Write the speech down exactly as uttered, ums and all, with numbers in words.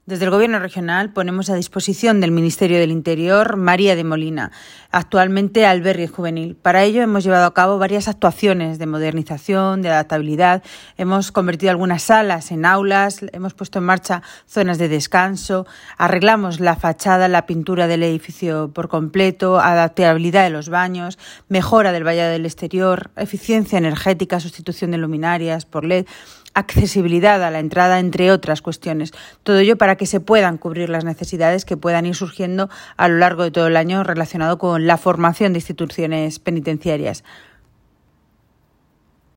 Desde el Gobierno regional ponemos a disposición del Ministerio del Interior María de Molina, actualmente albergue juvenil. Para ello hemos llevado a cabo varias actuaciones de modernización, de adaptabilidad. Hemos convertido algunas salas en aulas, hemos puesto en marcha zonas de descanso, arreglamos la fachada, la pintura del edificio por completo, adaptabilidad de los baños, mejora del vallado del exterior, eficiencia energética, sustitución de luminarias por L E D, accesibilidad a la entrada, entre otras cuestiones. Todo ello para que se puedan cubrir las necesidades que puedan ir surgiendo a lo largo de todo el año relacionado con la formación de instituciones penitenciarias.